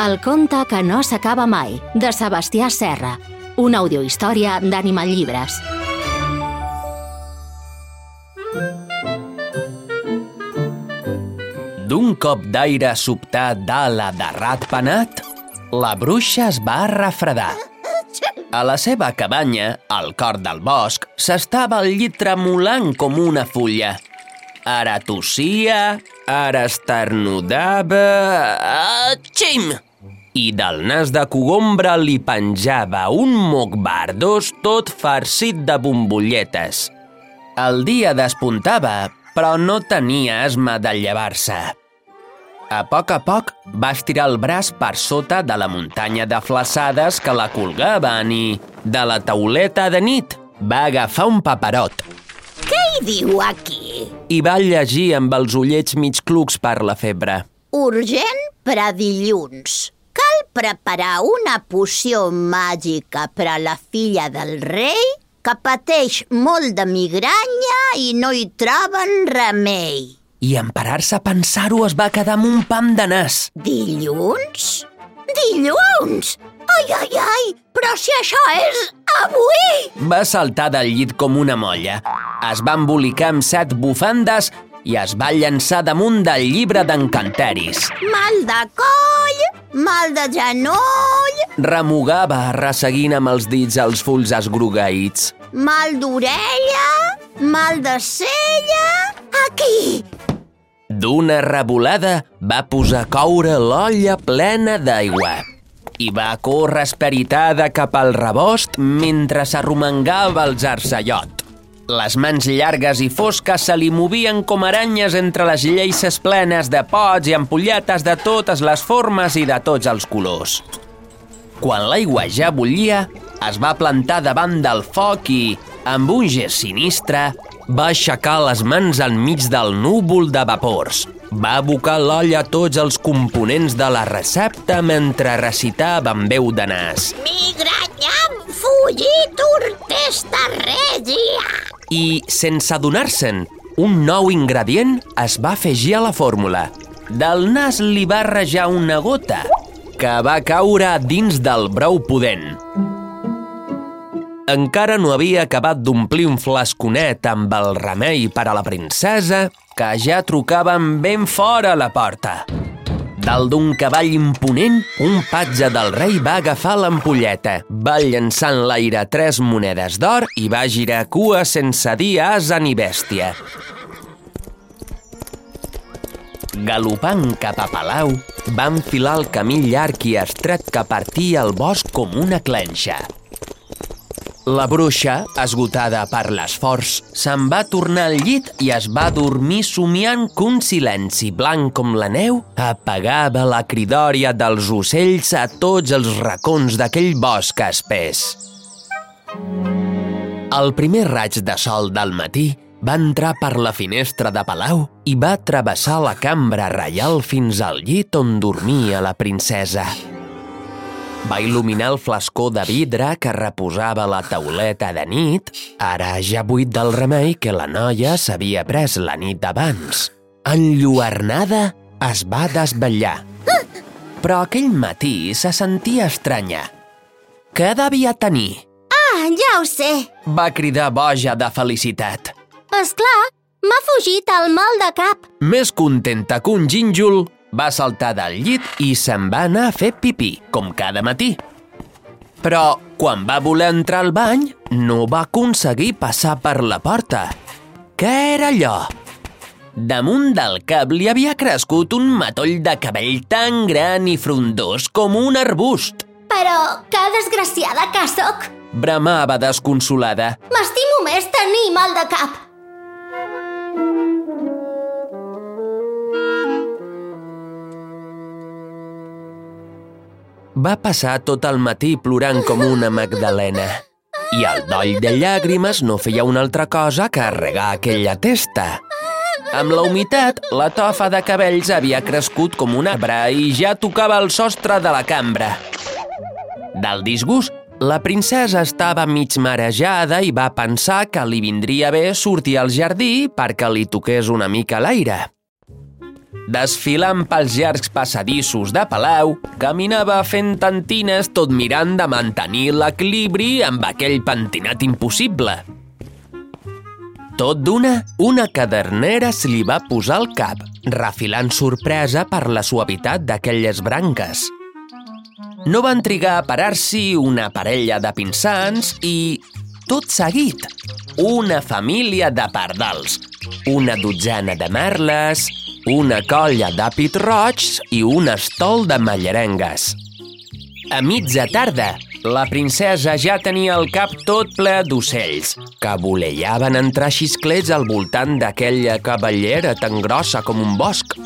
El conte que no s'acaba mai, de Sebastià Serra. Una audiohistòria d'Animal Llibres. D'un cop d'aire sobtat d'ala de ratpenat, la bruixa es va refredar. A la seva cabanya, al cor del bosc, s'estava al llit tremolant com una fulla. Ara tossia, ara esternudava... Atxim! I del nas de cogombra li penjava un moc bardós tot farcit de bombolletes. El dia despuntava, però no tenia asma de llevar-se. A poc va estirar el braç per sota de la muntanya de flaçades que la colgaven i, de la tauleta de nit, va agafar un paperot. Què hi diu aquí? I va llegir amb els ullets mig clucs per la febre. Urgent per a dilluns. Cal preparar una poció màgica per a la filla del rei que pateix molt de migranya i no hi troben remei. I en parar-se a pensar-ho es va quedar amb un pam de nas. Dilluns? Dilluns? Ai, però si això és avui! Va saltar del llit com una molla. Es va embolicar amb 7 bufandes i es va llançar damunt del llibre d'encanteris. Mal de coll, mal de genoll... Remugava, resseguint amb els dits els fulls esgrogueïts. Mal d'orella, mal de cella... Aquí! D'una revolada va posar a coure l'olla plena d'aigua i va córrer esperitada cap al rebost mentre s'arromangava el zarzallot. Les mans llargues i fosques se li movien com aranyes entre les lleisses plenes de pots i ampolletes de totes les formes i de tots els colors. Quan l'aigua ja bullia, es va plantar davant del foc i, amb un gest sinistre, va aixecar les mans al mig del núvol de vapors. Va abocar l'olla a tots els components de la recepta mentre recitava amb veu de nas. Migranyam fullitur testa regia. I, sense adonar-se'n, un nou ingredient es va afegir a la fórmula. Del nas li va rajar una gota, que va caure dins del brou pudent. Encara no havia acabat d'omplir un flasconet amb el remei per a la princesa que ja trucaven ben fora a la porta. Dalt d'un cavall imponent, un patge del rei va agafar l'ampolleta, va llançar en l'aire 3 monedes d'or i va girar cua sense dir ase ni bèstia. Galopant cap a palau, va enfilar el camí llarg i estret que partia el bosc com una clenxa. La bruixa, esgotada per l'esforç, se'n va tornar al llit i es va dormir somiant que un silenci blanc com la neu apagava la cridòria dels ocells a tots els racons d'aquell bosc espès. El primer raig de sol del matí va entrar per la finestra de palau i va travessar la cambra reial fins al llit on dormia la princesa. Va il·luminar el flascó de vidre que reposava a la tauleta de nit, ara ja buit del remei que la noia s'havia pres la nit abans. Enlluernada, es va desvetllar. Però aquell matí se sentia estranya. Què devia tenir? Ah, ja ho sé! Va cridar boja de felicitat. Esclar, m'ha fugit el mal de cap. Més contenta que un gínjol, va saltar del llit i se'n va anar a fer pipí, com cada matí. Però, quan va voler entrar al bany, no va aconseguir passar per la porta. Què era allò? Damunt del cap li havia crescut un matoll de cabell tan gran i frondós com un arbust. Però que desgraciada que sóc! Bramava desconsolada. M'estimo més tenir mal de cap. Va passar tot el matí plorant com una magdalena. I el doll de llàgrimes no feia una altra cosa que regar aquella testa. Amb la humitat, la tofa de cabells havia crescut com un arbre i ja tocava el sostre de la cambra. Del disgust, la princesa estava mig marejada i va pensar que li vindria bé sortir al jardí perquè li toqués una mica l'aire. desfilant pels llargs passadissos de palau, caminava fent tantines tot mirant de mantenir l'equilibri amb aquell pentinat impossible. Tot d'una, una cadernera se li va posar al cap, refilant sorpresa per la suavitat d'aquelles branques. No van trigar a parar-s'hi una parella de pinsans i, tot seguit, una família de pardals, una dotzena de merles, una colla de pit-roigs i un estol de mallarengues. A mitja tarda, la princesa ja tenia el cap tot ple d'ocells, que volejaven entrar xisclets al voltant d'aquella cavallera tan grossa com un bosc.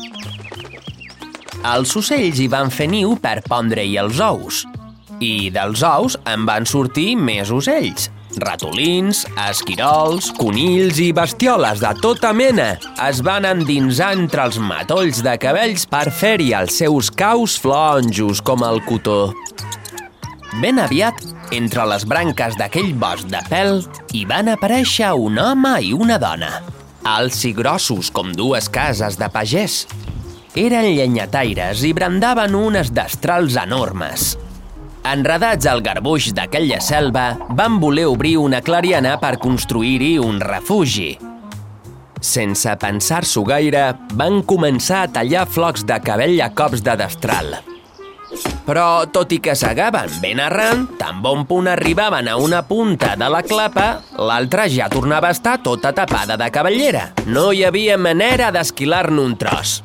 Els ocells hi van fer niu per pondre-hi els ous, i dels ous en van sortir més ocells. Ratolins, esquirols, conills i bestioles de tota mena es van endinsar entre els matolls de cabells per fer-hi els seus caus flonjos com el cotó. Ben aviat, entre les branques d'aquell bosc de pèl, hi van aparèixer un home i una dona, alts i grossos com dues cases de pagès. Eren llenyataires i brandaven unes destrals enormes. Enredats al garbuix d'aquella selva, van voler obrir una clariana per construir-hi un refugi. Sense pensar-s'ho gaire, van començar a tallar flocs de cabell a cops de destral. Però, tot i que segaven ben arran, tan bon punt arribaven a una punta de la clapa, l'altra ja tornava a estar tota tapada de cabellera. No hi havia manera d'esquilar-ne un tros.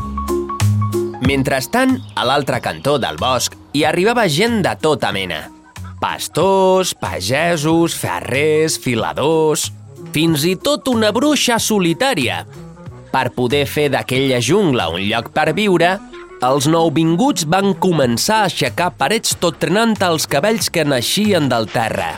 Mentrestant, a l'altre cantó del bosc, hi arribava gent de tota mena. Pastors, pagesos, ferrers, filadors, fins i tot una bruixa solitària. Per poder fer d'aquella jungla un lloc per viure, els nouvinguts van començar a aixecar parets tot trenant els cabells que naixien del terra.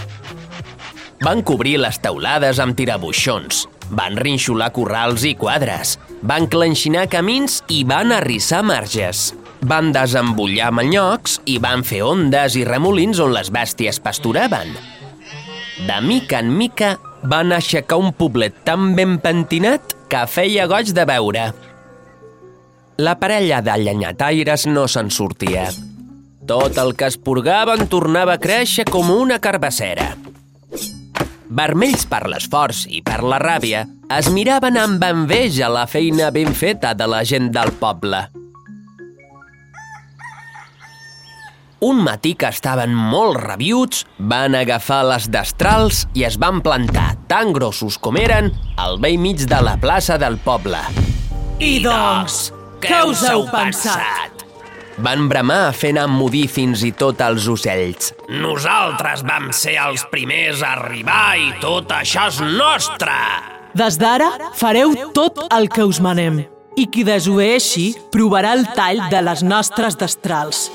Van cobrir les teulades amb tirabuixons, van rinxolar corrals i quadres, van clenxinar camins i van arrissar marges. Van desembullar manyocs i van fer ondes i remolins on les bèsties pasturaven. De mica en mica van aixecar un poblet tan ben pentinat que feia goig de veure. La parella de llenyataires no se'n sortia. Tot el que esporgaven tornava a créixer com una carbassera. Vermells per l'esforç i per la ràbia, es miraven amb enveja la feina ben feta de la gent del poble. Un matí que estaven molt rabiuts, van agafar les destrals i es van plantar, tan grossos com eren, al bell mig de la plaça del poble. I doncs, què us heu pensat? Van bramar fent emmudir fins i tot els ocells. Nosaltres vam ser els primers a arribar i tot això és nostre! Des d'ara fareu tot el que us manem i qui desobeeixi provarà el tall de les nostres destrals.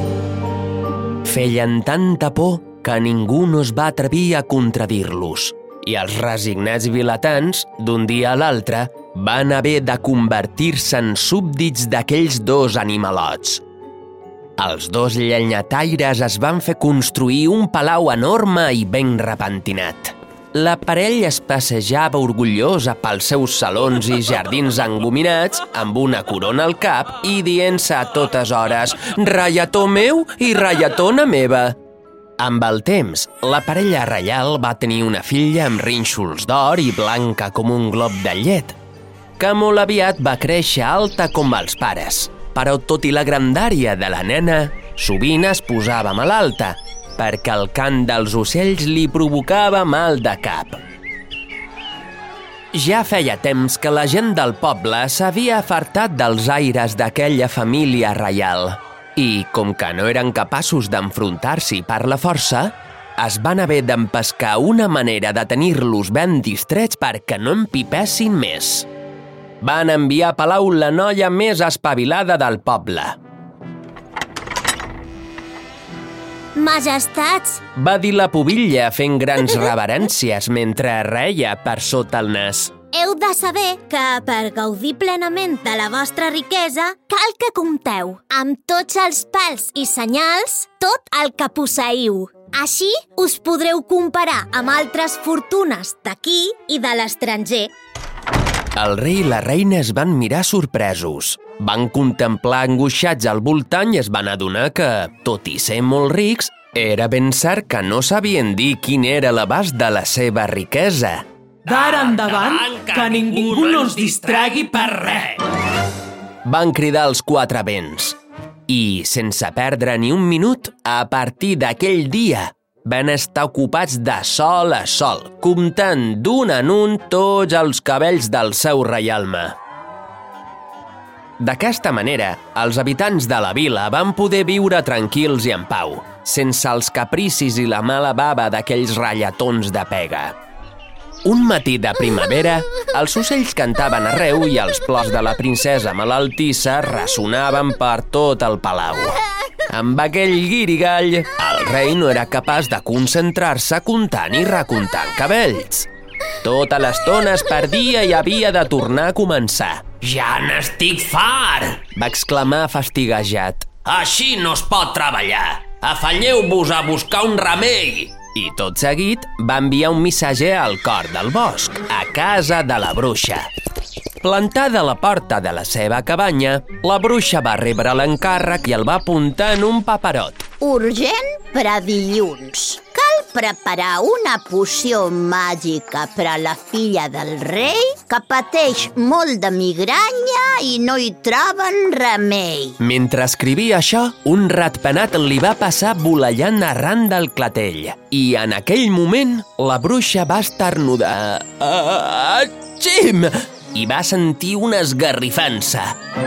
Feien tanta por que ningú no es va atrevir a contradir-los. I els resignats vilatans, d'un dia a l'altre, van haver de convertir-se en súbdits d'aquells dos animalots. Els dos llenyataires es van fer construir un palau enorme i ben repentinat. La parella es passejava orgullosa pels seus salons i jardins engominats amb una corona al cap i dient-se a totes hores «Reietó meu i reietona meva». Amb el temps, la parella reial va tenir una filla amb rínxols d'or i blanca com un glob de llet, que molt aviat va créixer alta com els pares. Però tot i la grandària de la nena, sovint es posava malalta, perquè el cant dels ocells li provocava mal de cap. Ja feia temps que la gent del poble s'havia afartat dels aires d'aquella família reial i, com que no eren capaços d'enfrontar-s'hi per la força, es van haver d'empescar una manera de tenir-los ben distrets perquè no empipessin més. Van enviar a palau la noia més espavilada del poble. Majestats, Va dir la pubilla fent grans reverències mentre reia per sota el nas. heu de saber que per gaudir plenament de la vostra riquesa cal que compteu amb tots els pals i senyals tot el que posseïu. Així us podreu comparar amb altres fortunes d'aquí i de l'estranger. El rei i la reina es van mirar sorpresos. Van contemplar angoixats al voltant i es van adonar que, tot i ser molt rics, era ben cert que no sabien dir quin era l'abast de la seva riquesa. D'ara endavant, que ningú no ens distregui per res. Van cridar els 4 vents. I, sense perdre ni un minut, a partir d'aquell dia, van estar ocupats de sol a sol, comptant d'un en un tots els cabells del seu reialme. D'aquesta manera, els habitants de la vila van poder viure tranquils i en pau, sense els capricis i la mala bava d'aquells ratllatons de pega. Un matí de primavera, els ocells cantaven arreu i els plors de la princesa malaltissa ressonaven per tot el palau. Amb aquell guirigall, el rei no era capaç de concentrar-se comptant i recomptant cabells. Tota l'estona es perdia i havia de tornar a començar. Ja n'estic fart! Va exclamar fastiguejat. Així no es pot treballar. Afanyeu-vos a buscar un remei. I tot seguit va enviar un missatger al cor del bosc, a casa de la bruixa. Plantada a la porta de la seva cabanya, la bruixa va rebre l'encàrrec i el va apuntar en un paperot. Urgent per a dilluns. Cal preparar una poció màgica per a la filla del rei que pateix molt de migranya i no hi troben remei. Mentre escrivia això, un ratpenat li va passar volallant arran del clatell. I en aquell moment, la bruixa va esternudar. Atxim! I va sentir una esgarrifança.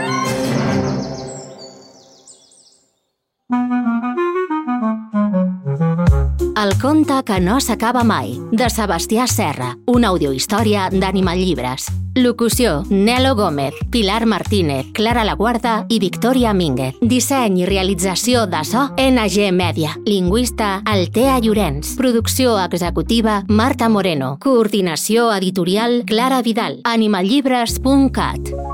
El conte que no s'acaba mai, de Sebastià Serra, una audiohistòria d'Animal Llibres. Locució: Nelo Gómez, Pilar Martínez, Clara Laguarda i Victòria Mínguez. Disseny i realització de so: NG Media. Lingüista: Altea Llorenç. Producció executiva: Marta Moreno. Coordinació editorial: Clara Vidal. animalllibres.cat.